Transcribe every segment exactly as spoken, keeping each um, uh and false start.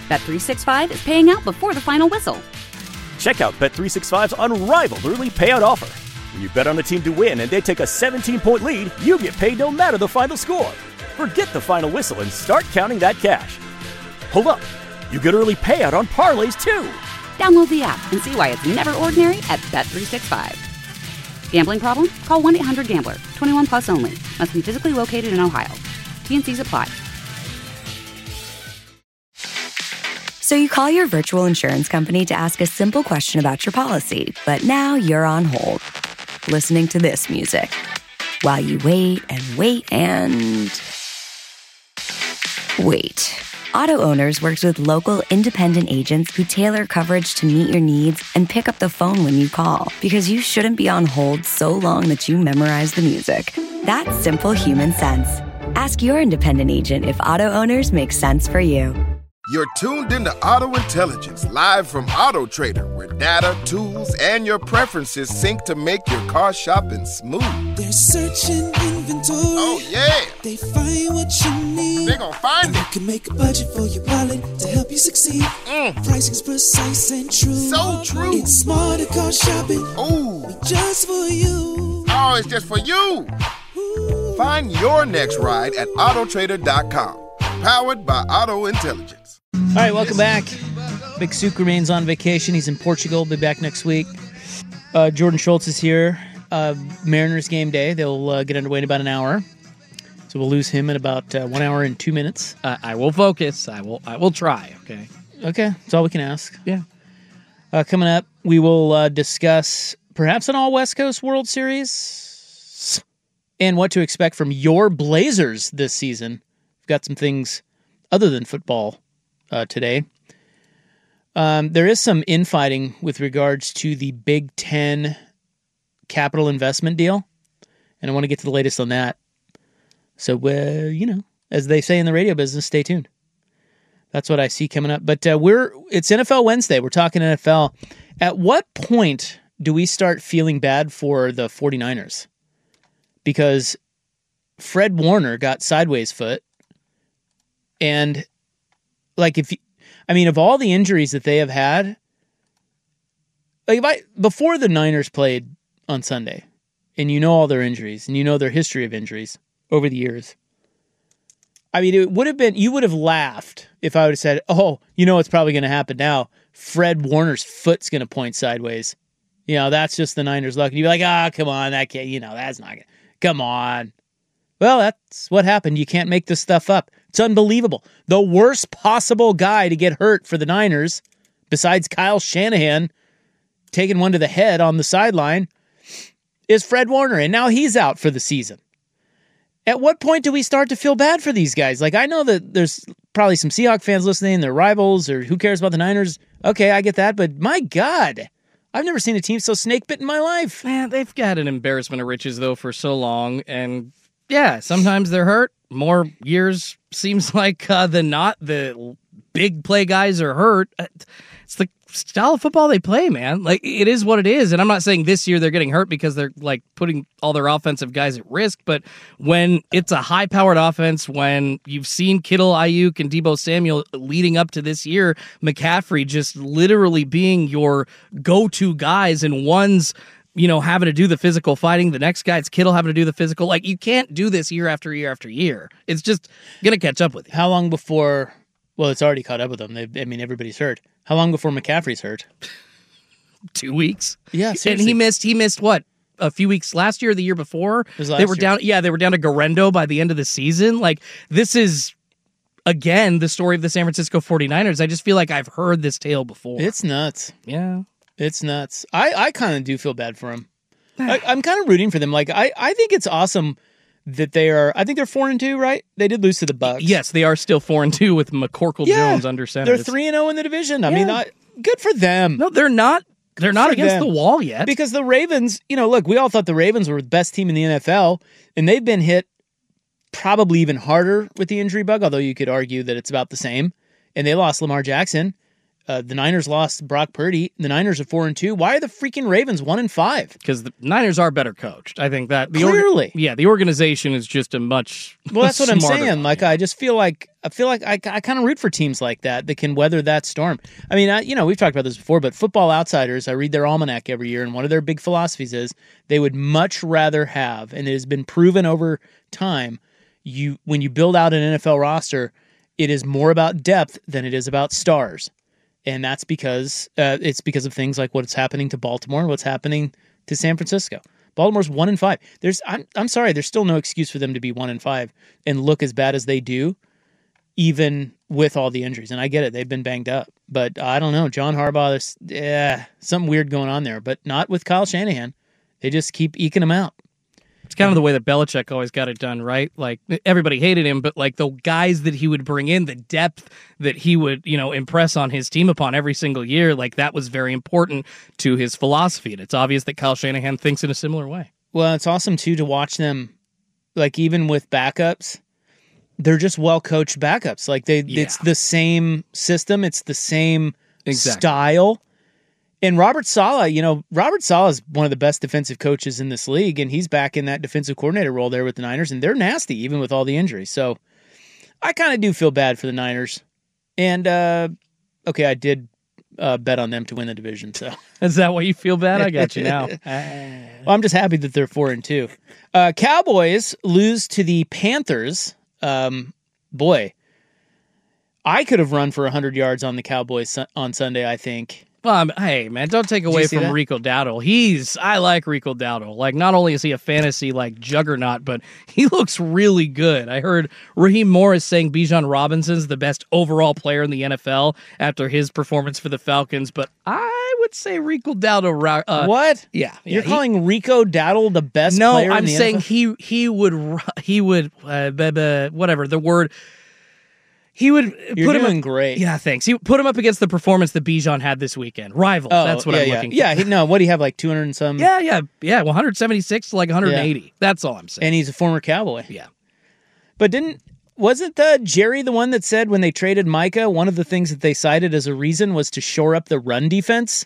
Bet three sixty-five is paying out before the final whistle. Check out Bet three sixty-five's unrivaled early payout offer. When you bet on a team to win and they take a seventeen-point lead, you get paid no matter the final score. Forget the final whistle and start counting that cash. Hold up. You get early payout on parlays, too. Download the app and see why it's never ordinary at Bet three sixty-five. Gambling problem? Call one eight hundred gambler. twenty-one plus only. Must be physically located in Ohio. T N Cs apply. So you call your virtual insurance company to ask a simple question about your policy, but now you're on hold, listening to this music, while you wait and wait and... wait. Auto Owners works with local independent agents who tailor coverage to meet your needs and pick up the phone when you call, because you shouldn't be on hold so long that you memorize the music. That's simple human sense. Ask your independent agent if Auto Owners makes sense for you. You're tuned into Auto Intelligence, live from Auto Trader, where data, tools, and your preferences sync to make your car shopping smooth. They're searching inventory. Oh, yeah. They find what you need. They're gonna find and it. You can make a budget for your wallet to help you succeed. Mm. Pricing's precise and true. So true. It's smarter car shopping. Ooh. Just for you. Oh, it's just for you. Ooh. Find your next ride at auto trader dot com. Powered by Auto Intelligence. All right, welcome back. Big Souk remains on vacation. He's in Portugal. Be back next week. Uh, Jordan Schultz is here. Uh, Mariners game day. They'll uh, get underway in about an hour. So we'll lose him in about uh, one hour and two minutes. Uh, I will focus. I will I will try, okay? Okay, that's all we can ask. Yeah. Uh, coming up, we will uh, discuss perhaps an all-West Coast World Series and what to expect from your Blazers this season. We've got some things other than football Uh, today. Um, there is some infighting with regards to the Big Ten capital investment deal, and I want to get to the latest on that. So, uh, you know, as they say in the radio business, stay tuned. That's what I see coming up. But uh, we're it's N F L Wednesday. We're talking N F L. At what point do we start feeling bad for the 49ers? Because Fred Warner got sideways foot, and Like if, you, I mean, of all the injuries that they have had, like if I before the Niners played on Sunday, and you know all their injuries, and you know their history of injuries over the years, I mean, it would have been you would have laughed if I would have said, "Oh, you know what's probably going to happen now? Fred Warner's foot's going to point sideways. You know, that's just the Niners' luck." And you'd be like, "Ah, oh, come on, that can't, you know, that's not gonna, come on." Well, that's what happened. You can't make this stuff up. It's unbelievable. The worst possible guy to get hurt for the Niners, besides Kyle Shanahan taking one to the head on the sideline, is Fred Warner, and now he's out for the season. At what point do we start to feel bad for these guys? Like, I know that there's probably some Seahawks fans listening, they're rivals, or who cares about the Niners? Okay, I get that, but my God, I've never seen a team so snake-bit in my life. Man, they've got an embarrassment of riches, though, for so long, and yeah, sometimes they're hurt. More years seems like uh, than not. The big play guys are hurt. It's the style of football they play, man. Like, it is what it is. And I'm not saying this year they're getting hurt because they're like putting all their offensive guys at risk. But when it's a high-powered offense, when you've seen Kittle, Ayuk, and Deebo Samuel leading up to this year, McCaffrey just literally being your go-to guys, and one's you know, having to do the physical fighting. The next guy, it's Kittle having to do the physical. Like, you can't do this year after year after year. It's just going to catch up with you. How long before, well, it's already caught up with them. They, I mean, everybody's hurt. How long before McCaffrey's hurt? Two weeks. Yeah, seriously. And he missed, he missed what? A few weeks last year or the year before? It was last they were year. down, yeah, they were down to Garendo by the end of the season. Like, this is, again, the story of the San Francisco 49ers. I just feel like I've heard this tale before. It's nuts. Yeah. It's nuts. I, I kind of do feel bad for him. I, I'm kind of rooting for them. Like, I, I think it's awesome that they are, I think they're four and two, right? They did lose to the Bucs. Yes, they are still four and two with McCorkle yeah, Jones under center. They're It's- three and zero in the division. I Yeah. mean, I, good for them. No, they're not. They're not For against them. the wall yet. Because the Ravens, you know, look, we all thought the Ravens were the best team in the N F L, and they've been hit probably even harder with the injury bug, although you could argue that it's about the same. And they lost Lamar Jackson. Uh, the Niners lost Brock Purdy. The Niners are four and two. Why are the freaking Ravens one and five? Because the Niners are better coached. I think that the Clearly. Orga- yeah, the organization is just a much Well, that's what I'm smarter saying. one. Like, I just feel like I feel like I, I kind of root for teams like that that can weather that storm. I mean, I, you know, we've talked about this before, but Football Outsiders, I read their almanac every year, and one of their big philosophies is they would much rather have, and it has been proven over time, you when you build out an N F L roster, it is more about depth than it is about stars. And that's because uh, it's because of things like what's happening to Baltimore, what's happening to San Francisco. Baltimore's one and five. There's, I'm, I'm sorry, there's still no excuse for them to be one and five and look as bad as they do, even with all the injuries. And I get it; they've been banged up, but I don't know. John Harbaugh, there's yeah, something weird going on there, but not with Kyle Shanahan. They just keep eking them out. It's kind of the way that Belichick always got it done, right? Like, everybody hated him, but like the guys that he would bring in, the depth that he would, you know, impress on his team upon every single year, like that was very important to his philosophy. And it's obvious that Kyle Shanahan thinks in a similar way. Well, it's awesome too to watch them, like even with backups, they're just well coached backups. Like they, Yeah. it's the same system, it's the same Exactly. style. And Robert Saleh, you know, Robert Saleh is one of the best defensive coaches in this league, and he's back in that defensive coordinator role there with the Niners, and they're nasty even with all the injuries. So I kind of do feel bad for the Niners. And, uh, okay, I did uh, bet on them to win the division. So Is that why you feel bad? I got you now. well, I'm just happy that they're four and two. Uh, Cowboys lose to the Panthers. Um, boy, I could have run for one hundred yards on the Cowboys su- on Sunday, I think. Well, I'm, hey, man, don't take you away see from that? Rico Dowdle. He's, I like Rico Dowdle. Like, not only is he a fantasy, like, juggernaut, but he looks really good. I heard Raheem Morris saying Bijan Robinson's the best overall player in the N F L after his performance for the Falcons, but I would say Rico Dowdle. Uh, What? Yeah. yeah You're he- calling Rico Dowdle the best No, player in I'm the saying N F L? he he would ru- he would uh, b- b- whatever the word he would You're put him doing up, great. Yeah, thanks. He would put him up against the performance that Bijan had this weekend. Rival. Oh, That's what yeah, I'm yeah. looking for. Yeah, he, no, what do you have, like two hundred and some? Yeah, yeah, yeah. one seventy-six to like one eighty. That's all I'm saying. And he's a former Cowboy. yeah. But didn't, wasn't uh, Jerry the one that said when they traded Micah, one of the things that they cited as a reason was to shore up the run defense?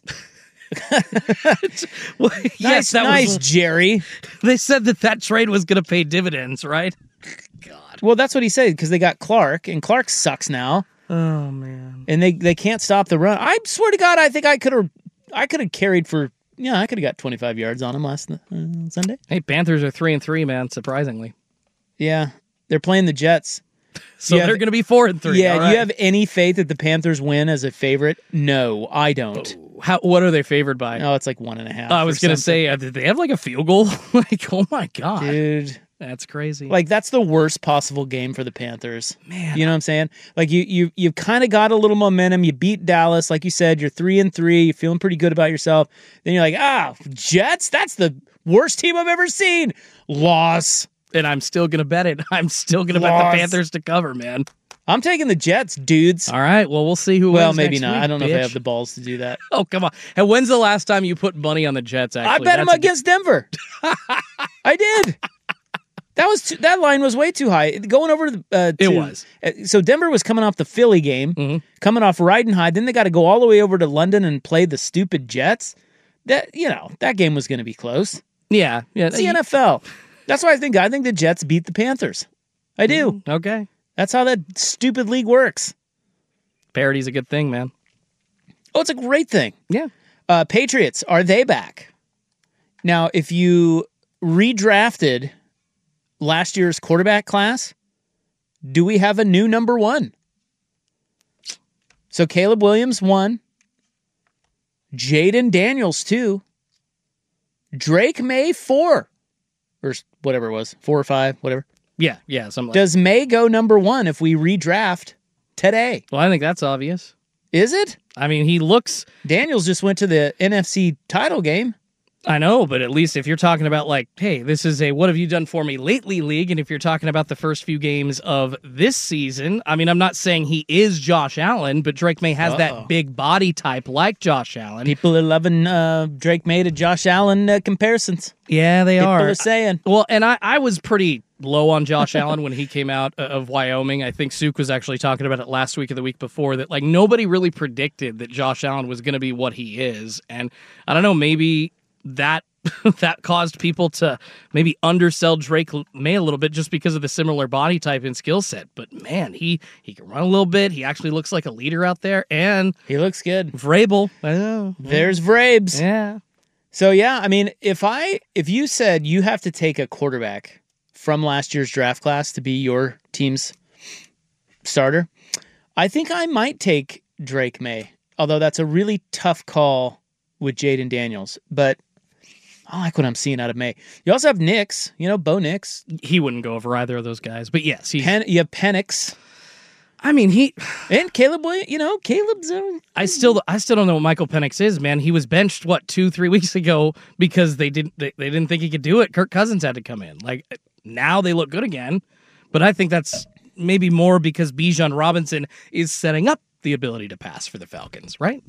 Well, Nice, yes, that nice, was. Jerry. They said that that trade was going to pay dividends, right? Well, that's what he said, because they got Clark, and Clark sucks now. Oh man. And they, they can't stop the run. I swear to God, I think I could have I could have carried for, yeah, I could have got twenty-five yards on him last uh, Sunday. Hey, Panthers are three and three, man. Surprisingly, Yeah, they're playing the Jets. so Yeah, they're going to be four and three. Yeah, all do right. you have any faith that the Panthers win as a favorite? No, I don't. How? What are they favored by? No, it's like one and a half. I was or going to something. say, uh, did they have like a field goal? Like, oh my God. Dude, That's crazy. like that's the worst possible game for the Panthers. Man, you know what I'm saying? Like you, you, you've kind of got a little momentum. You beat Dallas, like you said. You're three and three. You're feeling pretty good about yourself. Then you're like, ah, Jets. That's the worst team I've ever seen. Loss. and I'm still going to bet it. I'm still going to bet Loss. the Panthers to cover, man. I'm taking the Jets, dudes. All right. Well, we'll see who Well, wins maybe next not. week, I don't know if I bitch. have the balls to do that. Oh, come on. And when's the last time you put money on the Jets, actually? I bet them That's a- against Denver. I did. That was too, that line was way too high. Going over to the, uh, It to- was. uh, so Denver was coming off the Philly game, Mm-hmm. coming off riding high. Then they got to go all the way over to London and play the stupid Jets. That you know that game was going to be close. Yeah. Yeah. It's the N F L. That's why I think I think the Jets beat the Panthers. I do. Okay. That's how that stupid league works. Parity's a good thing, man. Oh, it's a great thing. Yeah. Uh, Patriots, are they back? Now, if you redrafted last year's quarterback class, do we have a new number one? So Caleb Williams, one. Jaden Daniels, two. Drake May, four. Or whatever it was, four or five, whatever. Yeah. Yeah. Something like Does May go number one if we redraft today? Well, I think that's obvious. Is it? I mean, he looks. Daniels just went to the N F C title game. I know, but at least if you're talking about like, hey, this is a what have you done for me lately league, and if you're talking about the first few games of this season, I mean, I'm not saying he is Josh Allen, but Drake May has Uh-oh. that big body type like Josh Allen. People are loving uh, Drake May to Josh Allen uh, comparisons. Yeah, they People are. People are saying. Well, and I, I was pretty low on Josh Allen when he came out of Wyoming. I think Suk was actually talking about it last week or the week before, that like nobody really predicted that Josh Allen was going to be what he is. And I don't know, maybe that that caused people to maybe undersell Drake May a little bit just because of the similar body type and skill set. But man, he he can run a little bit. He actually looks like a leader out there, and he looks good. Vrabel, I know. There's Vrabes. Yeah. So yeah, I mean, if I if you said you have to take a quarterback from last year's draft class to be your team's starter, I think I might take Drake May. Although that's a really tough call with Jaden Daniels, but I like what I'm seeing out of May. You also have Nix, you know, Bo Nix. He wouldn't go over either of those guys, but yes. He, Pen, you have Penix. I mean, he... And Caleb, you know, Caleb's... Uh, I still I still don't know what Michael Penix is, man. He was benched, what, two, three weeks ago because they didn't they, they didn't think he could do it. Kirk Cousins had to come in. Like, now they look good again, but I think that's maybe more because Bijan Robinson is setting up the ability to pass for the Falcons, right?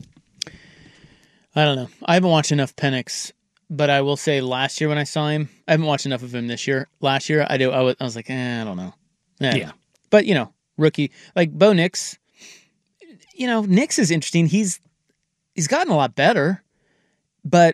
I don't know. I haven't watched enough Penix. But I will say, last year when I saw him, I haven't watched enough of him this year. Last year, I do. I was, I was like, eh, I don't know. Eh. Yeah. But, you know, rookie. Like, Bo Nix, you know, Nix is interesting. He's he's gotten a lot better. But,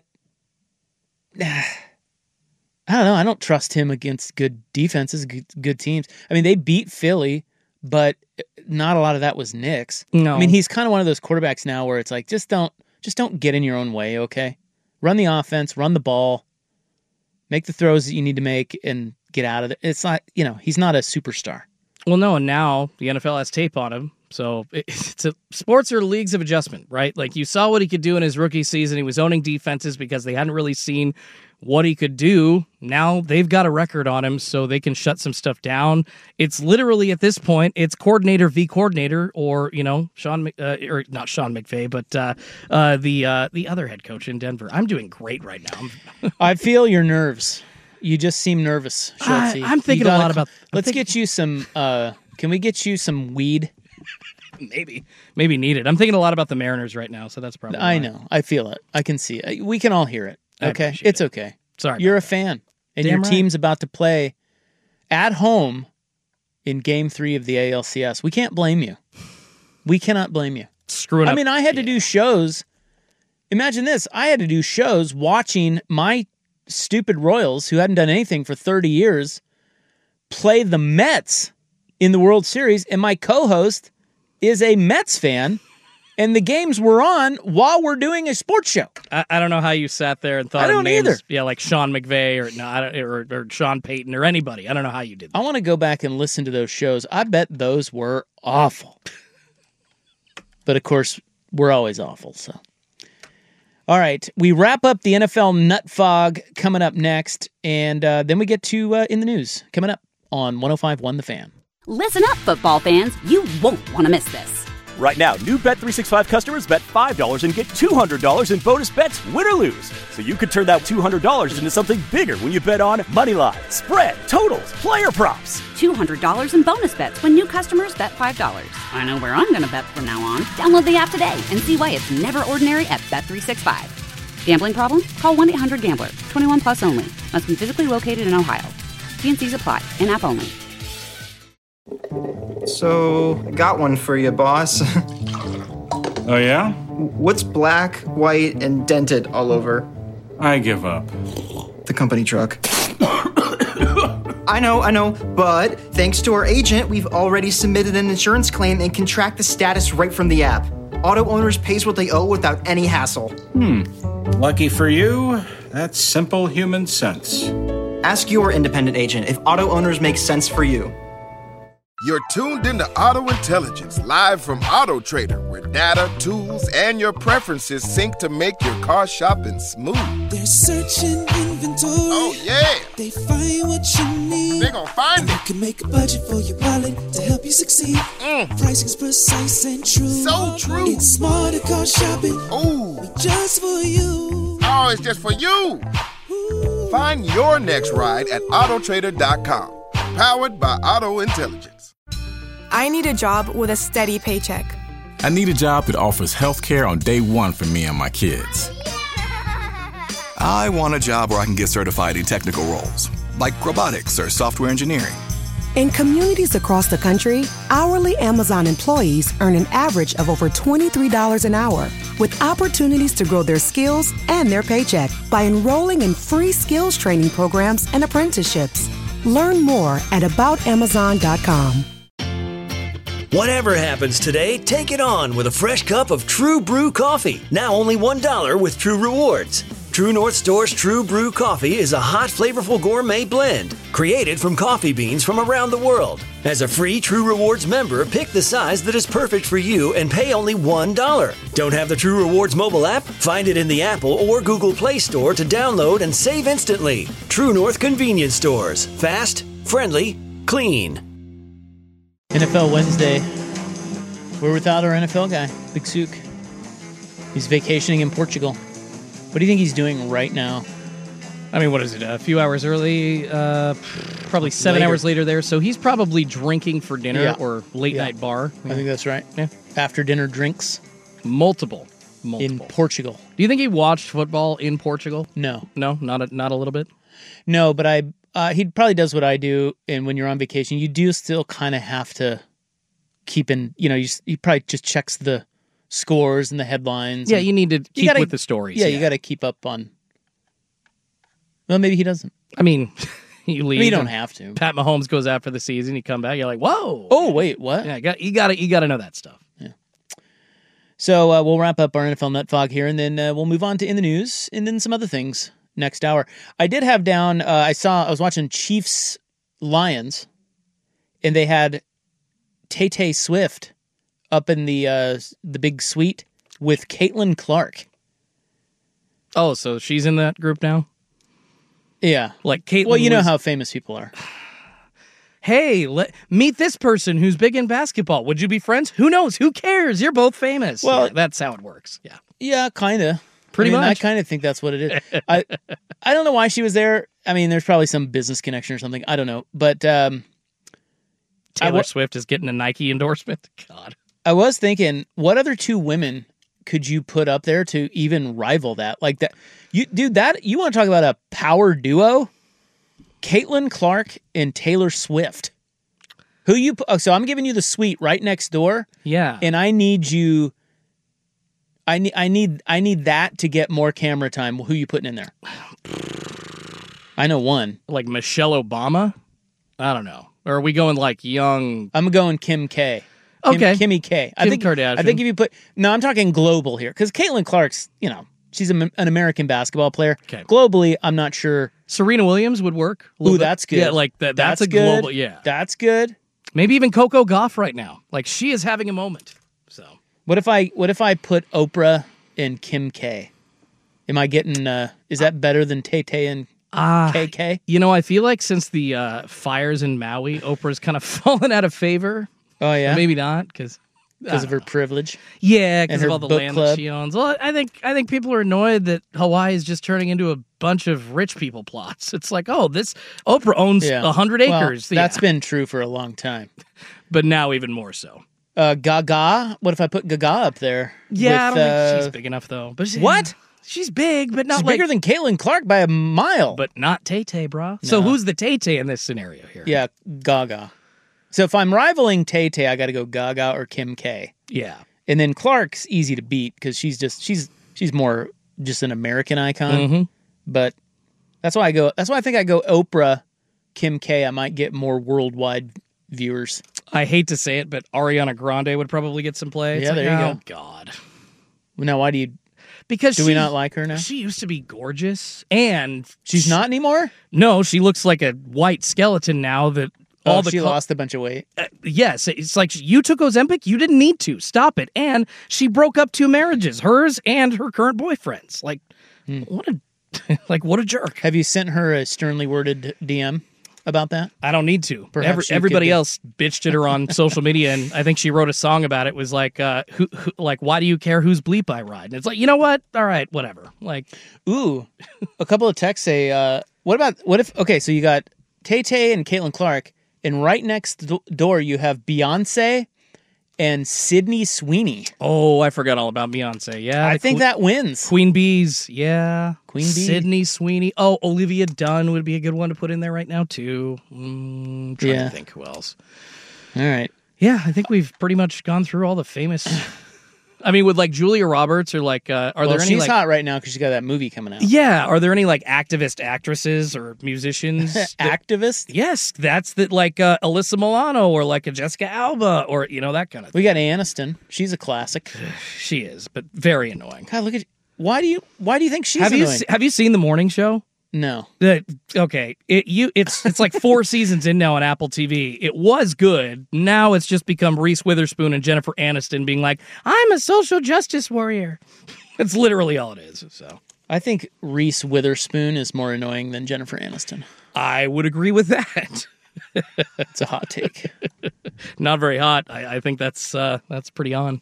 eh, I don't know. I don't trust him against good defenses, good, good teams. I mean, they beat Philly, but not a lot of that was Nix. No. I mean, he's kind of one of those quarterbacks now where it's like, just don't, just don't get in your own way, okay? Run the offense, run the ball, make the throws that you need to make, and get out of it. It's not, you know, he's not a superstar. Well, no, and now the N F L has tape on him. So it's a, sports are leagues of adjustment, right? Like you saw what he could do in his rookie season. He was owning defenses because they hadn't really seen what he could do. Now they've got a record on him, so they can shut some stuff down. It's literally at this point, it's coordinator v coordinator, or you know, Sean uh, or not Sean McVay, but uh, uh, the uh, the other head coach in Denver. I'm doing great right now. I feel your nerves. You just seem nervous, Schultzy. I, I'm thinking gotta, a lot about. I'm let's thinking, get you some. Uh, can we get you some weed? Maybe, maybe needed. I'm thinking a lot about the Mariners right now, so that's probably. I why. know. I feel it. I can see it. We can all hear it. Okay, it's it. okay. Sorry, you're a fan, and Damn your right. team's about to play at home in Game Three of the A L C S. We can't blame you. We cannot blame you. Screwing I up. mean, I had to yeah. do shows. Imagine this: I had to do shows watching my stupid Royals, who hadn't done anything for thirty years, play the Mets in the World Series, and my co-host is a Mets fan. And the games were on while we're doing a sports show. I, I don't know how you sat there and thought I don't of names, either. yeah, like Sean McVay or no, I don't, or, or Sean Payton or anybody. I don't know how you did that. I want to go back and listen to those shows. I bet those were awful. But of course, we're always awful. So, all right, we wrap up the N F L Nut Fog coming up next, and uh, then we get to uh, In the News coming up on one oh five point one The Fan. Listen up, football fans. You won't want to miss this. Right now, new Bet three sixty-five customers bet five dollars and get two hundred dollars in bonus bets, win or lose. So you could turn that two hundred dollars into something bigger when you bet on money line, spread, totals, player props. two hundred dollars in bonus bets when new customers bet five dollars. I know where I'm going to bet from now on. Download the app today and see why it's never ordinary at Bet three sixty-five. Gambling problem? Call one eight hundred gambler. twenty-one plus only. Must be physically located in Ohio. T and C's apply. In-app only. So, got one for you, boss. Oh, yeah? What's black, white, and dented all over? I give up. The company truck. I know, I know, but thanks to our agent, we've already submitted an insurance claim and can track the status right from the app. Auto owners pays what they owe without any hassle. Hmm. Lucky for you, that's simple human sense. Ask your independent agent if auto owners make sense for you. You're tuned into Auto Intelligence, live from Auto Trader, where data, tools, and your preferences sync to make your car shopping smooth. They're searching inventory. Oh, yeah. They find what you need. They gon' find and it. They can make a budget for your wallet to help you succeed. Mm. Pricing's precise and true. So true. It's smarter car shopping. Ooh. Just for you. Oh, it's just for you. Find your next ride at auto trader dot com. Powered by Auto Intelligence. I need a job with a steady paycheck. I need a job that offers health care on day one for me and my kids. I want a job where I can get certified in technical roles, like robotics or software engineering. In communities across the country, hourly Amazon employees earn an average of over twenty-three dollars an hour, with opportunities to grow their skills and their paycheck by enrolling in free skills training programs and apprenticeships. Learn more at about amazon dot com. Whatever happens today, take it on with a fresh cup of True Brew coffee. Now only one dollar with True Rewards. True North Store's True Brew coffee is a hot, flavorful gourmet blend created from coffee beans from around the world. As a free True Rewards member, pick the size that is perfect for you and pay only one dollar. Don't have the True Rewards mobile app? Find it in the Apple or Google Play Store to download and save instantly. True North Convenience Stores. Fast, friendly, clean. N F L Wednesday. We're without our N F L guy, Big Sook. He's vacationing in Portugal. What do you think he's doing right now? I mean, what is it? A few hours early, uh, probably seven Later. hours later there. So he's probably drinking for dinner Yeah. or late Yeah. night bar. I think that's right. Yeah. After dinner drinks. Multiple. Multiple. In Portugal. Do you think he watched football in Portugal? No. No, not a, not a little bit? No, but I uh, he probably does what I do, and when you're on vacation, you do still kind of have to keep in, you know, you, s- he probably just checks the scores and the headlines. Yeah, and you need to keep you gotta- with the stories. Yeah, you got to keep up on. Well, maybe he doesn't. I mean, you leave. I mean, you don't and have to. Pat Mahomes goes after the season. You come back. You're like, whoa. Oh, wait, what? Yeah, you got you got to you got to know that stuff. So uh, we'll wrap up our N F L Nut Fog here, and then uh, we'll move on to In the News, and then some other things next hour. I did have down, uh, I saw, I was watching Chiefs Lions, and they had Tay-Tay Swift up in the uh, the big suite with Caitlin Clark. Oh, so she's in that group now? Yeah. Like Caitlin. Well, you know was- how famous people are. Hey, let, meet this person who's big in basketball. Would you be friends? Who knows? Who cares? You're both famous. Well- Yeah, that's how it works. Yeah. Yeah, kind of. Pretty I mean, much. I kind of think that's what it is. I I don't know why she was there. I mean, there's probably some business connection or something. I don't know. But um, I Taylor wa- Swift is getting a Nike endorsement. God. I was thinking, what other two women could you put up there to even rival that? Like that, you dude. That you want to talk about a power duo? Caitlin Clark and Taylor Swift. Who you? pu- oh, So I'm giving you the suite right next door, Yeah. and I need you. I need. I need. I need that to get more camera time. Who you putting in there? I know one. Like Michelle Obama? I don't know. Or are we going like young? I'm going Kim K. Kim, Okay. Kimmy K. I Kim think Kardashian. I think if you put no, I'm talking global here because Caitlin Clark's, you know, she's a, an American basketball player. Okay. Globally, I'm not sure. Serena Williams would work. a little Ooh, bit. that's good. Yeah, like that. That's, a good. global. Yeah. That's good. Maybe even Coco Gauff right now. Like she is having a moment. So What if I what if I put Oprah and Kim K? Am I getting? Uh, is that better than Tay Tay and Ah, K K? you know, I feel like since the uh, fires in Maui, Oprah's kind of fallen out of favor. Oh yeah, Maybe not because because of her privilege. Yeah, And because her of all the book land club. that she owns. Well, I think I think people are annoyed that Hawaii is just turning into a bunch of rich people plots. It's like, oh, this Oprah owns a Yeah, hundred Well, acres. that's Yeah. been true for a long time. but now even more so. Uh, Gaga. What if I put Gaga up there? Yeah, with, I don't uh, think she's big enough though. But she- What? She's big, but not She's like bigger than Caitlin Clark by a mile. but not Tay Tay, bro. So No. who's the Tay Tay in this scenario here? Yeah, Gaga. So if I'm rivaling Tay Tay, I got to go Gaga or Kim K. Yeah. And then Clark's easy to beat because she's just she's she's more just an American icon. Mhm. But that's why I go. That's why I think I go Oprah, Kim K. I might get more worldwide viewers. I hate to say it, but Ariana Grande would probably get some play. It's Yeah, like, there you oh, go. God. Now, why do you? Because Do she, we not like her now? She used to be gorgeous, and She's not anymore. no, she looks like a white skeleton now. That all Oh, the she col- lost a bunch of weight. Uh, yes, it's like you took Ozempic. You didn't need to stop it, and she broke up two marriages, hers and her current boyfriend's. Like, Hmm. what a like what a jerk. Have you sent her a sternly worded D M? about that? I don't need to. Perhaps Every, you everybody could- else bitched at her on social media, and I think she wrote a song about it. It was like, uh, who, who, like, why do you care whose bleep I ride? And it's like, you know what? All right, whatever. Like, ooh, a couple of texts say, uh, what about what if? Okay, so you got Tay Tay and Caitlin Clark, and right next do- door you have Beyonce and Sydney Sweeney. Oh, I forgot all about Beyonce. Yeah, I the think que- that wins. Queen Bees. Yeah, Queen Bee. Sydney Sweeney. Oh, Olivia Dunn would be a good one to put in there right now too. Mm, trying Yeah. to think who else. All right. Yeah, I think we've pretty much gone through all the famous. I mean, with like Julia Roberts or like, uh, are well, there any she's like? hot right now because she got that movie coming out. Yeah, are there any like activist actresses or musicians? that- Activist? Yes, that's that like uh, Alyssa Milano or like a Jessica Alba or you know that kind of thing. We got Aniston. She's a classic. She is, but very annoying. God, look at why do you why do you think she's have you annoying? se- have you seen the morning show? No. The, okay, it you it's it's like four seasons in now on Apple T V. It was good. Now it's just become Reese Witherspoon and Jennifer Aniston being like, "I'm a social justice warrior." It's literally all it is. So I think Reese Witherspoon is more annoying than Jennifer Aniston. I would agree with that. It's a hot take. Not very hot. I, I think that's uh, that's pretty on.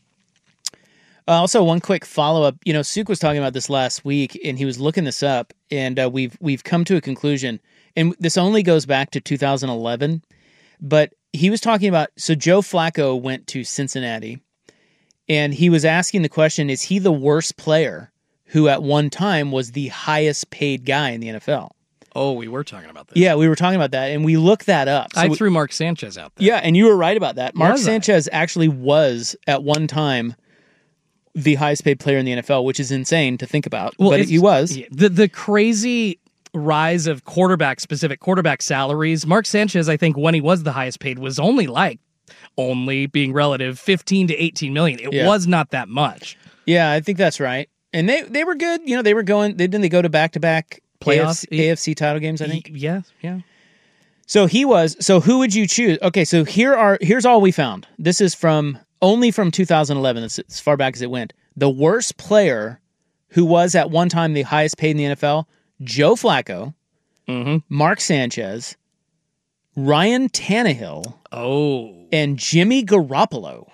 Uh, also, one quick follow up. You know, Suk was talking about this last week, and he was looking this up, and uh, we've we've come to a conclusion. And this only goes back to two thousand eleven, but he was talking about. So Joe Flacco went to Cincinnati, and he was asking the question: is he the worst player who at one time was the highest paid guy in the N F L? Oh, we were talking about that. Yeah, we were talking about that, and we looked that up. So I we- threw Mark Sanchez out there. Yeah, and you were right about that. Mark Was I? Sanchez actually was at one time the highest paid player in the N F L, which is insane to think about. but it's- he was. yeah, the the crazy rise of quarterback specific quarterback salaries. Mark Sanchez, I think, when he was the highest paid, was only like only being relative fifteen to eighteen million. It Yeah. was not that much. Yeah, I think that's right. And they they were good. You know, they were going. They didn't they go to back to back Playoff- A F C title games. I think. Yeah, yeah. So he was. So who would you choose? Okay, so here are here's all we found. This is from only from two thousand eleven. That's as far back as it went. The worst player who was at one time the highest paid in the N F L: Joe Flacco, Mm-hmm. Mark Sanchez, Ryan Tannehill, oh, and Jimmy Garoppolo.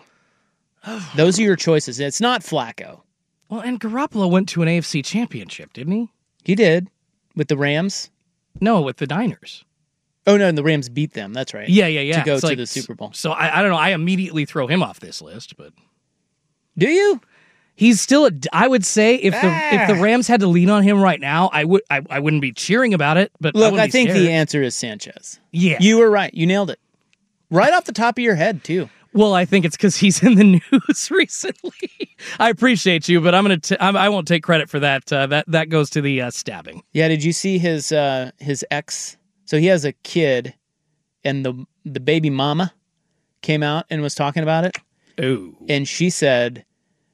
Those are your choices. It's not Flacco. Well, and Garoppolo went to an A F C championship, didn't he? He did with the Rams. No, with the Niners. Oh no, and the Rams beat them. That's right. Yeah, yeah, yeah. To go It's to like- the Super Bowl. So I, I don't know. I immediately throw him off this list, but do you? He's still a. I would say if the Ah. if the Rams had to lean on him right now, I would. I, I wouldn't be cheering about it. But Look, I, I think scared. the answer is Sanchez. Yeah. You were right. You nailed it. Right off the top of your head, too. Well, I think it's because he's in the news recently. I appreciate you, but I'm gonna. T- I'm, I won't take credit for that. Uh, that that goes to the uh, stabbing. Yeah. Did you see his uh, his ex? So he has a kid, and the the baby mama came out and was talking about it. Ooh. And she said,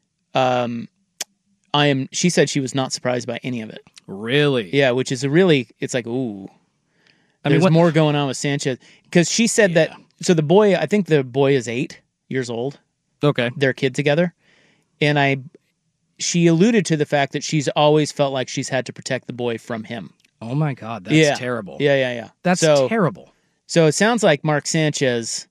um, I am. She said she was not surprised by any of it. Really? Yeah. Which is a really. It's like ooh. I mean, There's what- more going on with Sanchez because she said that. So the boy, I think the boy is eight years old. Okay. Their kid together, and I. She alluded to the fact that she's always felt like she's had to protect the boy from him. Oh my God, that's yeah. terrible. Yeah, yeah, yeah. That's so, terrible. So it sounds like Mark Sanchez,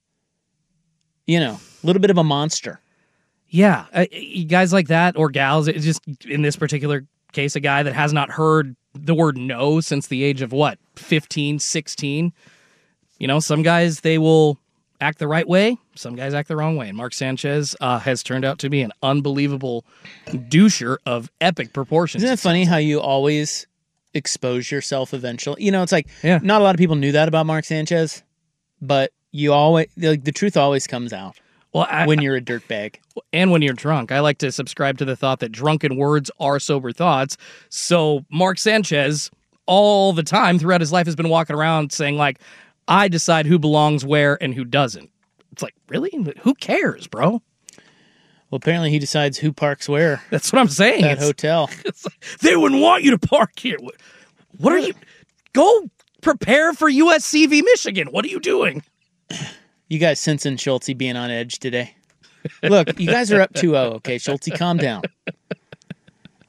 you know, a little bit of a monster. Yeah, uh, guys like that or gals. It's just in this particular case, a guy that has not heard the word no since the age of what, fifteen, sixteen. You know, some guys, they will act the right way. Some guys act the wrong way. And Mark Sanchez uh, has turned out to be an unbelievable doucher of epic proportions. Isn't it funny how you always expose yourself eventually? You know, it's like, yeah. not a lot of people knew that about Mark Sanchez, but you always, like, the truth always comes out well, I, when you're a dirtbag. And when you're drunk. I like to subscribe to the thought that drunken words are sober thoughts. So Mark Sanchez, all the time throughout his life, has been walking around saying, like, I decide who belongs where and who doesn't. It's like, really? Who cares, bro? Well, apparently he decides who parks where. That's what I'm saying. That It's- hotel. It's like, they wouldn't want you to park here. What, what are you? Go prepare for U S C v Michigan. What are you doing? You guys sensing Schulte being on edge today? Look, you guys are up two oh, okay? Schulte, calm down.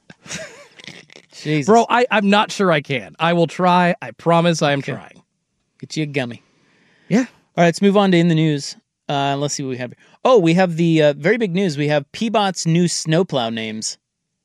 Jesus. Bro, I, I'm not sure I can. I will try. I promise I am trying. Get you a gummy. Yeah. All right, let's move on to In the News. Uh, let's see what we have. Oh, we have the uh, very big news. We have P-Bot's new snowplow names.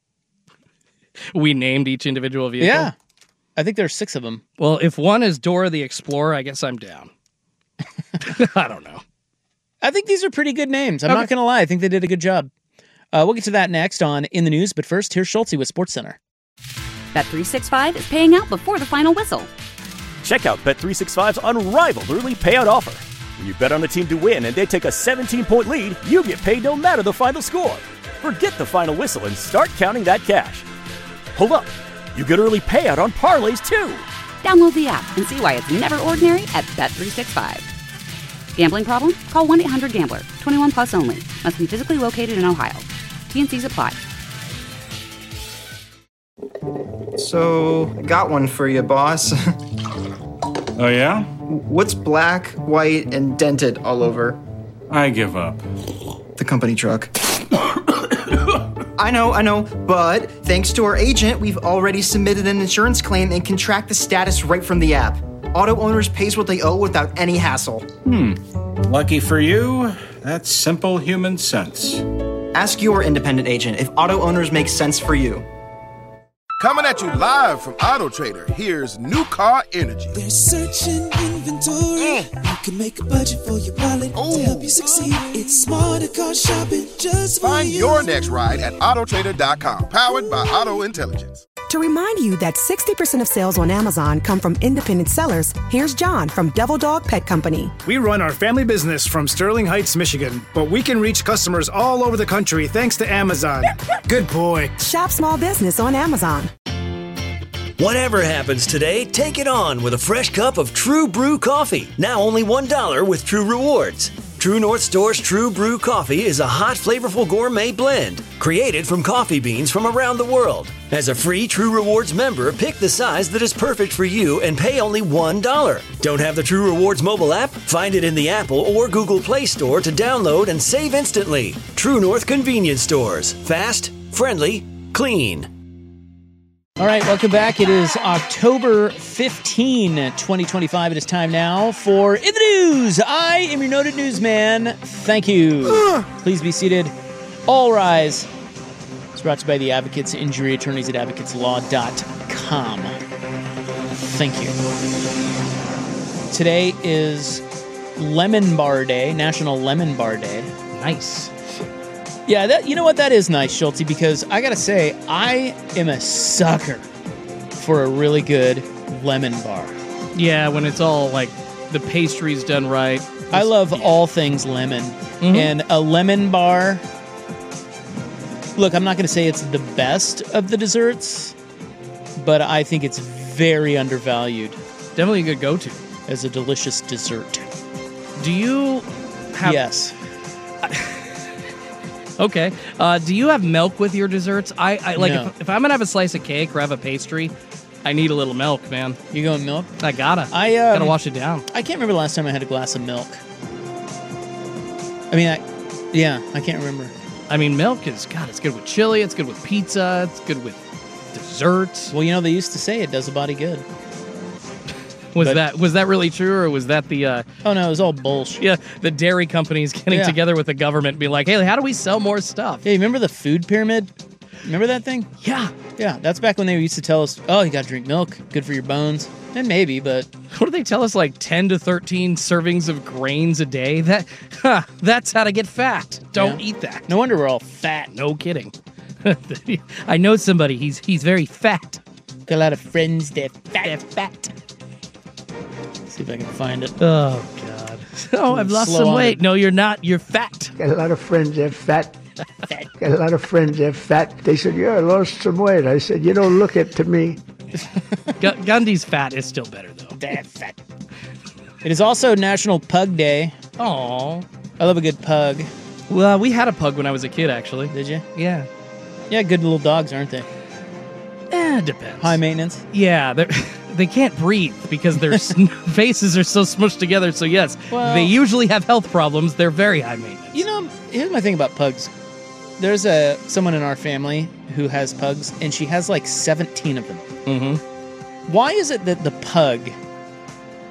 We named each individual vehicle? Yeah. I think there's six of them. Well, if one is Dora the Explorer, I guess I'm down. I don't know. I think these are pretty good names. I'm Okay. not going to lie. I think they did a good job. Uh, we'll get to that next on In the News, but first, here's Schulte with SportsCenter. Bet three sixty-five is paying out before the final whistle. Check out Bet three sixty-five's unrivaled early payout offer. When you bet on a team to win and they take a seventeen-point lead, you get paid no matter the final score. Forget the final whistle and start counting that cash. Hold up. You get early payout on parlays, too. Download the app and see why it's never ordinary at Bet three sixty-five. Gambling problem? Call one eight hundred gambler. twenty-one plus only. Must be physically located in Ohio. T N Cs apply. So, I got one for you, boss. Oh, yeah? What's black, white, and dented all over? I give up. The company truck. I know, I know, but thanks to our agent, we've already submitted an insurance claim and can track the status right from the app. Auto owners pays what they owe without any hassle. Hmm. Lucky for you, that's simple human sense. Ask your independent agent if auto owners make sense for you. Coming at you live from Auto Trader, here's New Car Energy. There's searching inventory. You can make a budget for your wallet to help you succeed. It's smarter car shopping just for Find you. your next ride at auto trader dot com, powered by Auto Intelligence. To remind you that sixty percent of sales on Amazon come from independent sellers, here's John from Devil Dog Pet Company. We run our family business from Sterling Heights, Michigan, but we can reach customers all over the country thanks to Amazon. Good boy. Shop small business on Amazon. Whatever happens today, take it on with a fresh cup of True Brew coffee. Now only one dollar with True Rewards. True North Store's True Brew coffee is a hot, flavorful gourmet blend created from coffee beans from around the world. As a free True Rewards member, pick the size that is perfect for you and pay only one dollar. Don't have the True Rewards mobile app? Find it in the Apple or Google Play Store to download and save instantly. True North Convenience Stores. Fast, friendly, clean. All right, welcome back. It is October fifteenth, twenty twenty-five. It is time now for In the News. I am your noted newsman. Thank you. Please be seated. All rise. It's brought to you by the Advocates Injury Attorneys at advocates law dot com. Thank you. Today is Lemon Bar Day, National Lemon Bar Day. Nice. Yeah, that you know what? That is nice, Schulte, because I gotta say, I am a sucker for a really good lemon bar. Yeah, when it's all like the pastry's done right. I love all things lemon. Mm-hmm. And a lemon bar, look, I'm not gonna say it's the best of the desserts, but I think it's very undervalued. Definitely a good go-to. As a delicious dessert. Do you have... Yes. Okay. Uh, do you have milk with your desserts? I, I like No. if, if I'm gonna have a slice of cake or have a pastry, I need a little milk, man. You going milk? I gotta. I um, gotta wash it down. I can't remember the last time I had a glass of milk. I mean, I, yeah, I can't remember. I mean, milk is God. It's good with chili. It's good with pizza. It's good with desserts. Well, you know, they used to say it does the body good. Was But- that was that really true, or was that the? Uh, Oh no, it was all bullshit. yeah, the dairy companies getting Yeah. together with the government, and be like, "Hey, how do we sell more stuff?" Hey, remember the food pyramid? Remember that thing? Yeah. Yeah, that's back when they used to tell us, oh, you got to drink milk, good for your bones. And maybe, but What do they tell us? Like ten to thirteen servings of grains a day. That, huh, that's how to get fat. Don't Yeah. eat that. no wonder we're all fat. No kidding. I know somebody. He's he's very fat. Got a lot of friends that fat. They're fat. See if I can find it. Oh God. Oh, I've lost Slow some on weight. it. No, you're not. You're fat. Got a lot of friends that fat. Fat. Got a lot of friends that fat. They said, yeah, I lost some weight. I said, you don't look it to me. Gu- Gundy's fat is still better though. That fat. It is also National Pug Day. Aw. I love a good pug. Well, we had a pug when I was a kid, actually. Did you? Yeah. Yeah, good little dogs, aren't they? Eh, depends. High maintenance. Yeah, they're- they can't breathe because their s- faces are so smushed together. So yes, Well- they usually have health problems. They're very high maintenance. You know, here's my thing about pugs. There's a someone in our family who has pugs, and she has like seventeen of them. Mm-hmm. Why is it that the pug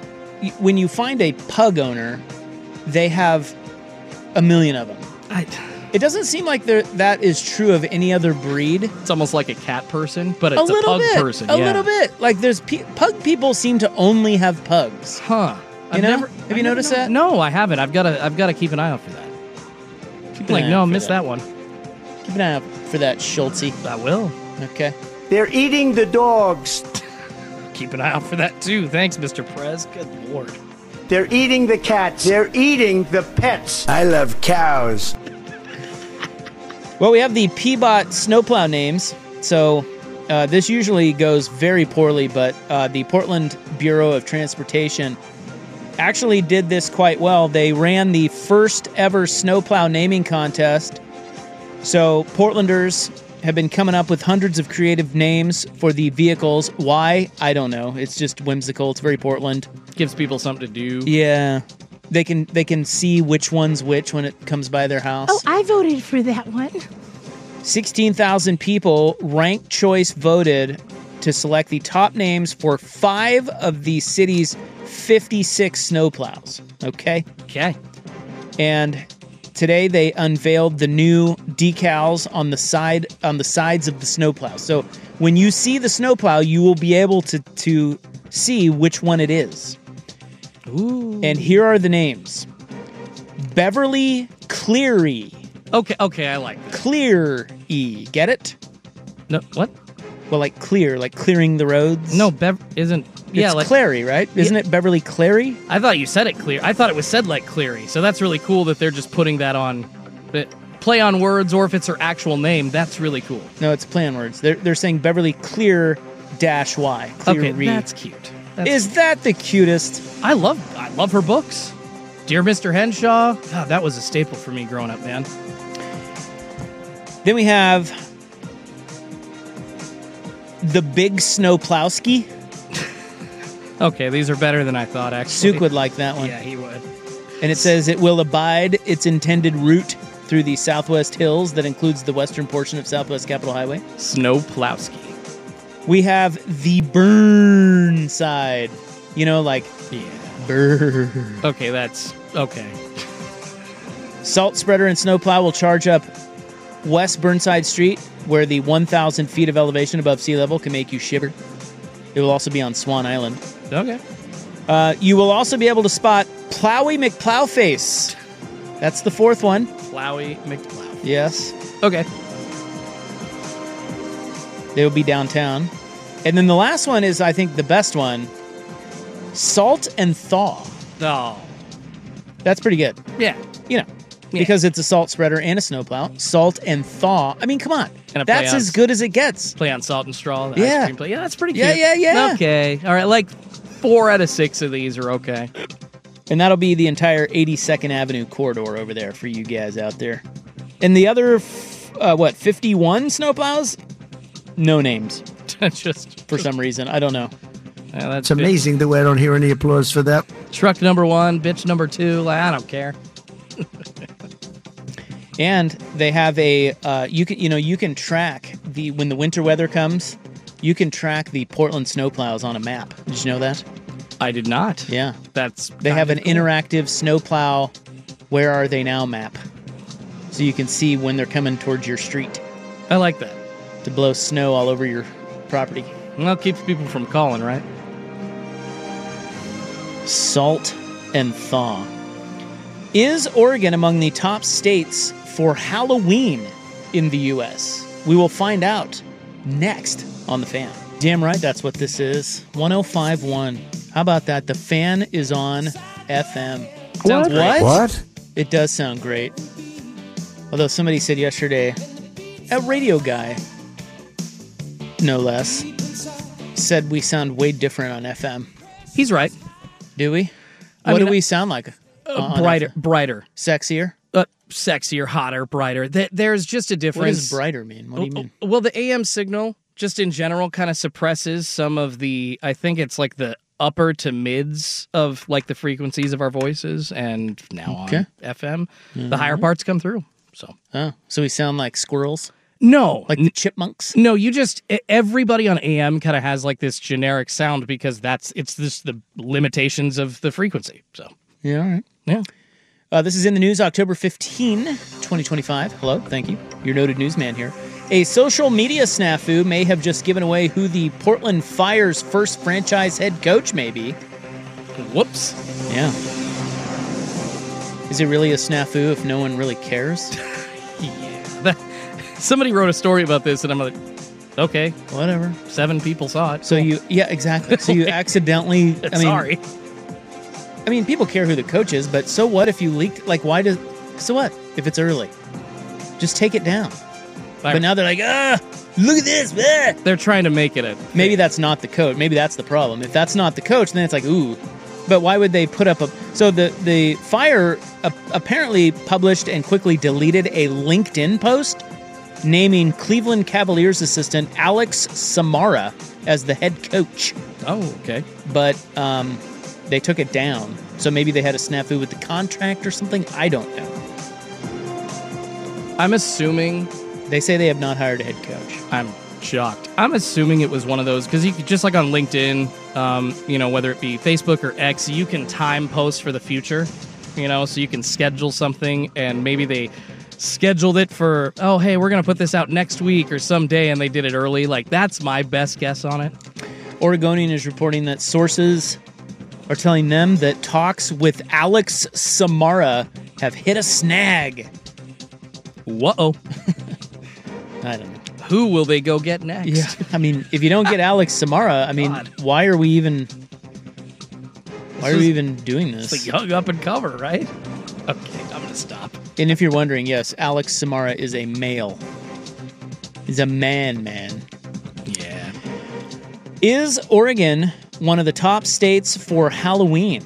y- when you find a pug owner, they have a million of them. I, it doesn't seem like there that is true of any other breed. It's almost like a cat person, but it's a a, little pug bit, person. A yeah. little bit. Like there's pe- pug people seem to only have pugs. Huh. You I've know? never, have I've you never noticed known- that? No, I haven't. I've got to I've got to keep an eye out for that. Keep Like, an eye no, out I for missed that. that one. Keep an eye out for that, Schultzy. I will. Okay. They're eating the dogs. Keep an eye out for that too. Thanks, Mister Prez. Good lord. They're eating the cats. They're eating the pets. I love cows. Well, we have the P B O T snowplow names. So uh, this usually goes very poorly, but uh, the Portland Bureau of Transportation actually did this quite well. They ran the first ever snowplow naming contest. So Portlanders have been coming up with hundreds of creative names for the vehicles. Why? I don't know. It's just whimsical. It's very Portland. Gives people something to do. Yeah. They can they can see which one's which when it comes by their house. Oh, I voted for that one. sixteen thousand people ranked choice voted to select the top names for five of the city's fifty-six snowplows. Okay? Okay. And today they unveiled the new decals on the side on the sides of the snowplow. So when you see the snowplow, you will be able to to see which one it is. Ooh. And here are the names. Beverly Cleary. Okay, okay, I like that. Clear-y. Get it? No, what? Well, like clear, like clearing the roads. No, Bev isn't. Yeah, it's like Clary, right? Isn't Yeah. it Beverly Clary? I thought you said it clear. I thought it was said like Cleary. So that's really cool that they're just putting that on. But play on words, or if it's her actual name, that's really cool. No, it's play on words. They're they're saying Beverly Clear dash Y. Clear Okay, that's cute. That's Is that the cutest? I love I love her books. Dear Mister Henshaw. God, that was a staple for me growing up, man. Then we have the Big Snowplowski. Okay, these are better than I thought, actually. Suk would like that one. Yeah, he would. And it says it will abide its intended route through the Southwest Hills that includes the western portion of Southwest Capitol Highway. Snowplowski. We have the Burnside. You know, like, yeah. Burn. Okay, that's okay. Salt spreader and snowplow will charge up West Burnside Street, where the one thousand feet of elevation above sea level can make you shiver. It will also be on Swan Island. Okay. Uh, you will also be able to spot Plowy McPlowface. That's the fourth one. Plowy McPlow. Yes. Okay. They will be downtown. And then the last one is, I think, the best one. Salt and Thaw. Oh. That's pretty good. Yeah. You know, Yeah. because it's a salt spreader and a snowplow. Salt and Thaw. I mean, come on. And a play That's on- as good as it gets. Play on Salt and Straw. The Yeah. Ice cream play. Yeah, that's pretty cute. Yeah, yeah, yeah. Okay. All right, like four out of six of these are okay. And that'll be the entire eighty-second Avenue corridor over there for you guys out there. And the other, f- uh, what, fifty-one snowplows? No names. Just for some reason. I don't know. Yeah, that's It's amazing the way I don't hear any applause for that. Truck number one, bitch number two. Like, I don't care. And they have a uh, you can you know you can track the when the winter weather comes, you can track the Portland snowplows on a map. Did you know that? I did not. Yeah, that's they have an kind of cool. interactive snowplow. Where are they now? Map, so you can see when they're coming towards your street. I like that to blow snow all over your property. Well, it keeps people from calling, right? Salt and Thaw. Is Oregon among the top states for Halloween in the U S? We will find out next on The Fan. Damn right, that's what this is. one oh five point one. How about that? The Fan is on F M. Sounds great. What? What? It does sound great. Although somebody said yesterday, a radio guy, no less, said we sound way different on F M. He's right. Do we? I What mean, do we sound like? Uh, on brighter, F M? brighter, Sexier? uh, sexier, hotter, brighter. Th- There's just a difference. What does brighter mean? What do you mean? Well, the A M signal, just in general, kind of suppresses some of the. I think it's like the upper to mids of like the frequencies of our voices, and now Okay. on F M, the higher Mhm. parts come through. So, Oh, so we sound like squirrels? No. Like the chipmunks? No, you just, everybody on A M kind of has like this generic sound because that's, it's just the limitations of the frequency. So, yeah, all right. Yeah. Uh, this is in the news, October fifteenth, twenty twenty-five. Hello, thank you. Your noted newsman here. A social media snafu may have just given away who the Portland Fire's first franchise head coach may be. Whoops. Yeah. Is it really a snafu if no one really cares? Yeah. That, somebody wrote a story about this, and I'm like, okay, whatever. Seven people saw it. So you, yeah, exactly. So you accidentally, I mean, sorry. I mean, people care who the coach is, but so what if you leaked? Like, why does? So what if it's early? Just take it down. But now they're like, ah, look at this. Ah. They're trying to make it a. Maybe that's not the coach. Maybe that's the problem. If that's not the coach, then it's like, ooh. But why would they put up a? So the the Fire uh, apparently published and quickly deleted a LinkedIn post naming Cleveland Cavaliers assistant Alex Samara as the head coach. Oh, okay. But um, they took it down. So maybe they had a snafu with the contract or something. I don't know. I'm assuming. They say they have not hired a head coach. I'm shocked. I'm assuming it was one of those, because you could, just like on LinkedIn, um, you know, whether it be Facebook or X, you can time post for the future, you know, so you can schedule something, and maybe they scheduled it for, oh, hey, we're going to put this out next week or someday, and they did it early. Like, that's my best guess on it. Oregonian is reporting that sources are telling them that talks with Alex Samara have hit a snag. Whoa. I don't know. Who will they go get next? Yeah, I mean, if you don't get Alex Samara, I mean, God. why are we even? Why This are we is- even doing this? It's like hung up and cover, right? Okay, I'm going to stop. And if you're wondering, yes, Alex Samara is a male. He's a man, man. Yeah. Is Oregon one of the top states for Halloween?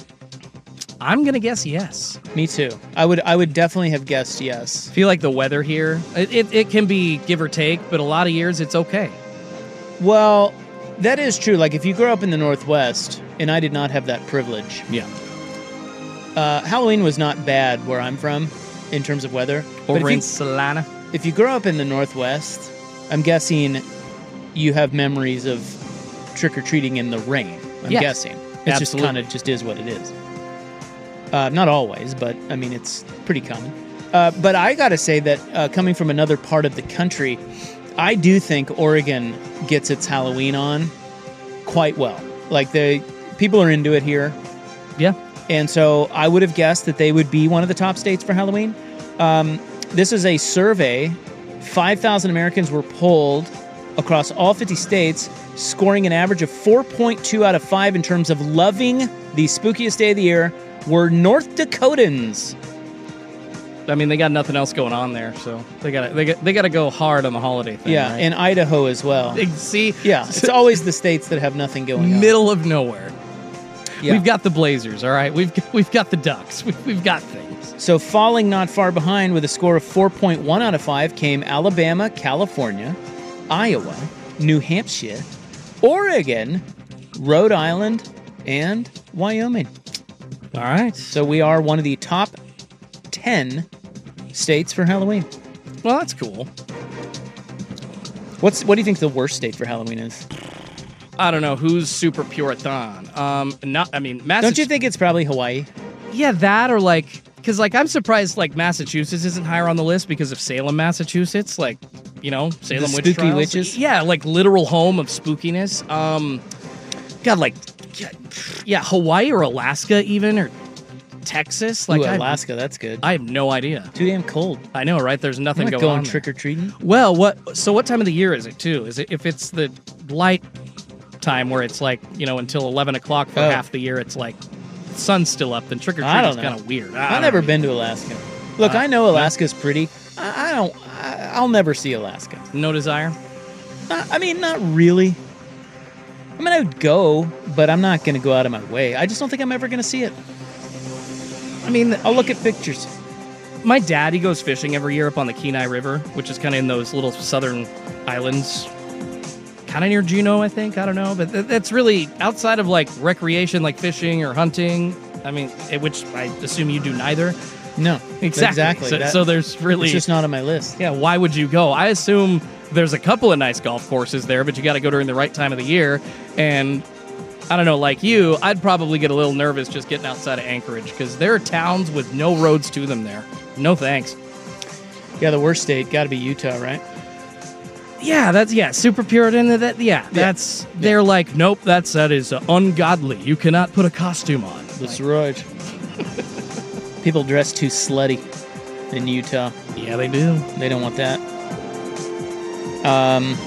I'm going to guess yes. Me too. I would I would definitely have guessed yes. I feel like the weather here, it, it, it can be give or take, but a lot of years it's okay. Well, that is true. Like if you grow up in the Northwest, and I did not have that privilege. Yeah. Uh, Halloween was not bad where I'm from in terms of weather. But Over if in you, Solana. if you grow up in the Northwest, I'm guessing you have memories of trick-or-treating in the rain. I'm Yes. guessing. It's just Absolutely. kind of just is what it is. Uh, not always, but I mean, it's pretty common. Uh, but I got to say that uh, coming from another part of the country, I do think Oregon gets its Halloween on quite well. Like the people are into it here. Yeah. And so I would have guessed that they would be one of the top states for Halloween. Um, this is a survey. five thousand Americans were polled across all fifty states, scoring an average of four point two out of five in terms of loving the spookiest day of the year, were North Dakotans. I mean, they got nothing else going on there, so they got they got they got to go hard on the holiday thing. Yeah, right? and Idaho as well. Big- See, Yeah, it's always the states that have nothing going on. middle of nowhere. Yeah. We've got the Blazers, all right. We've we've got the Ducks. We've, we've got things. So falling not far behind with a score of four point one out of five came Alabama, California, Iowa, New Hampshire, Oregon, Rhode Island, and Wyoming. All right. So we are one of the top ten states for Halloween. Well, that's cool. What's what do you think the worst state for Halloween is? I don't know who's super Puritan. Um, not. I mean, Massachusetts. Don't you think it's probably Hawaii? Yeah, that or like, because like I'm surprised like Massachusetts isn't higher on the list because of Salem, Massachusetts. Like, you know, Salem The witch spooky trials. witches? Yeah, like literal home of spookiness. Um, God, like, yeah, Hawaii or Alaska even or Texas. Like Ooh, I- Alaska, that's good. I have no idea. Too damn cold. I know, right? There's nothing I'm not going, going on. there. trick or treating. Well, what? So what time of the year is it too? Is it if it's the light time where it's like, you know, until eleven o'clock for Oh. half the year, it's like sun's still up. Then trick or I treating is don't know. kind of weird. I I've don't never know. been to Alaska. Look, Uh, I know no? Alaska's pretty. I, I don't. I, I'll never see Alaska. No desire. Not, I mean, not really. I mean, I would go, but I'm not going to go out of my way. I just don't think I'm ever going to see it. I mean, I'll look at pictures. My dad, he goes fishing every year up on the Kenai River, which is kind of in those little southern islands. Kind of near Juneau, I think. I don't know. But th- that's really outside of like recreation, like fishing or hunting. I mean, it, which I assume you do neither. No, Exactly. exactly. So, That- so there's really it's just not on my list. Yeah, why would you go? I assume there's a couple of nice golf courses there, but you got to go during the right time of the year. And I don't know, like you, I'd probably get a little nervous just getting outside of Anchorage because there are towns with no roads to them there. No thanks. Yeah, the worst state got to be Utah, right? Yeah, that's yeah, super Puritan. That yeah, that's they're like, nope, that's that is uh, ungodly. You cannot put a costume on. That's right. People dress too slutty in Utah. Yeah, they do. They don't want that. Um.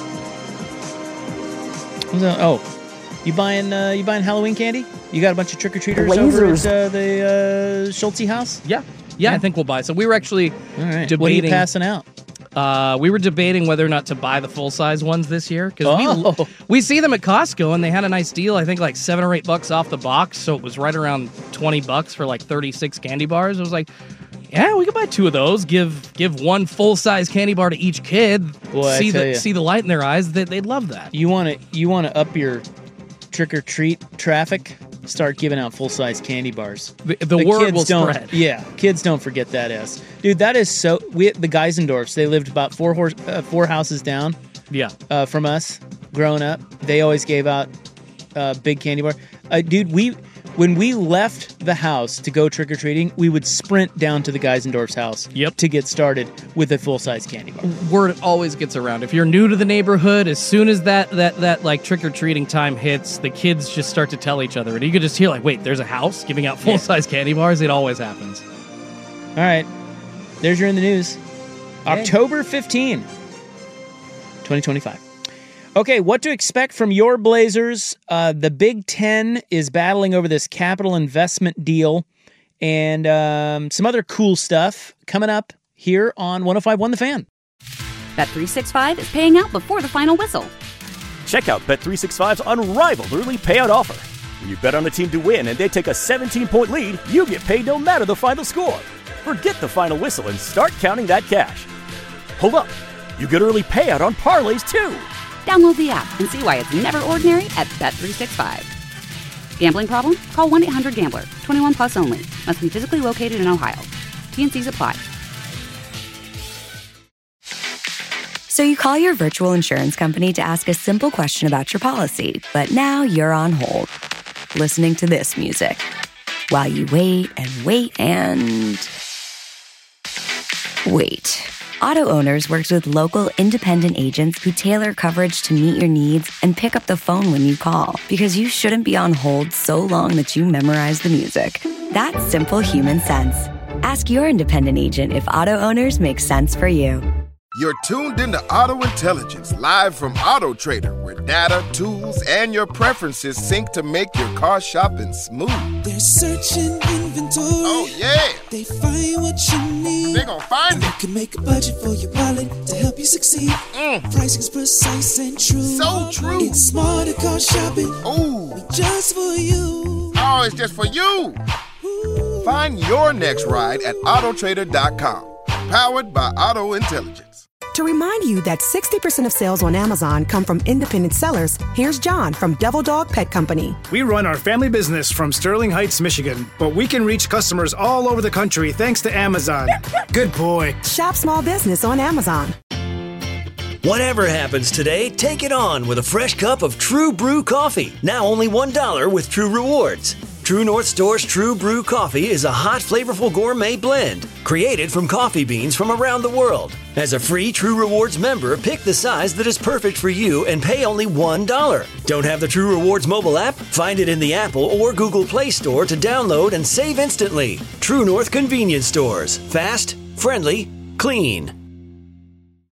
what's that? Oh, you buying uh, you buying Halloween candy? You got a bunch of trick or treaters over at uh, the uh, Schulte house? Yeah. yeah, I think we'll buy. So we were actually All right. debating. What are you passing out? Uh, we were debating whether or not to buy the full size ones this year because Oh. we we see them at Costco and they had a nice deal. I think like seven or eight bucks off the box, so it was right around twenty bucks for like thirty six candy bars. I was like, yeah, we could buy two of those. Give give one full size candy bar to each kid. Boy, I see tell the ya. see the light in their eyes. They, they'd love that. You want to you want to up your trick or treat traffic? Start giving out full size candy bars. The, the word kids will don't, spread. Yeah, kids don't forget that S. Dude, that is so. We the Geisendorfs. They lived about four horse, uh, four houses down. Yeah. Uh, from us, growing up, they always gave out uh, big candy bar. Uh, dude, we when we left the house to go trick or treating, we would sprint down to the Geisendorfs' house. Yep. To get started with a full size candy bar. Word always gets around. If you're new to the neighborhood, as soon as that that that like trick or treating time hits, the kids just start to tell each other, and you could just hear like, "Wait, there's a house giving out full size candy bars." It always happens. All right, there's your in the news. October fifteenth, twenty twenty-five. Okay, what to expect from your Blazers? Uh, the Big Ten is battling over this capital investment deal and um, some other cool stuff coming up here on one oh five point one The Fan. Bet three sixty-five is paying out before the final whistle. Check out Bet three sixty-five's unrivaled early payout offer. When you bet on a team to win and they take a seventeen-point lead, you get paid no matter the final score. Forget the final whistle and start counting that cash. Hold up, you get early payout on parlays too. Download the app and see why it's never ordinary at Bet three sixty-five. Gambling problem? Call one eight hundred gambler. twenty-one plus only. Must be physically located in Ohio. T N Cs apply. So you call your virtual insurance company to ask a simple question about your policy, but now you're on hold, listening to this music, while you wait and wait and wait. Auto Owners works with local independent agents who tailor coverage to meet your needs and pick up the phone when you call, because you shouldn't be on hold so long that you memorize the music. That's simple human sense. Ask your independent agent if Auto Owners makes sense for you. You're tuned into Auto Intelligence, live from Auto Trader, where data, tools, and your preferences sync to make your car shopping smooth. They're searching inventory. Oh, yeah. They find what you need. They're gonna find You it. can make a budget for your wallet to help you succeed. Mm. Pricing's precise and true. So true. It's smarter car shopping. Ooh. Just for you. Oh, it's just for you. Find your next ride at auto trader dot com. Powered by Auto Intelligence. To remind you that sixty percent of sales on Amazon come from independent sellers, here's John from Devil Dog Pet Company. We run our family business from Sterling Heights, Michigan, but we can reach customers all over the country thanks to Amazon. Good boy. Shop small business on Amazon. Whatever happens today, take it on with a fresh cup of True Brew coffee. Now only one dollar with True Rewards. True North Store's True Brew coffee is a hot, flavorful gourmet blend created from coffee beans from around the world. As a free True Rewards member, pick the size that is perfect for you and pay only one dollar. Don't have the True Rewards mobile app? Find it in the Apple or Google Play Store to download and save instantly. True North Convenience Stores. Fast, friendly, clean.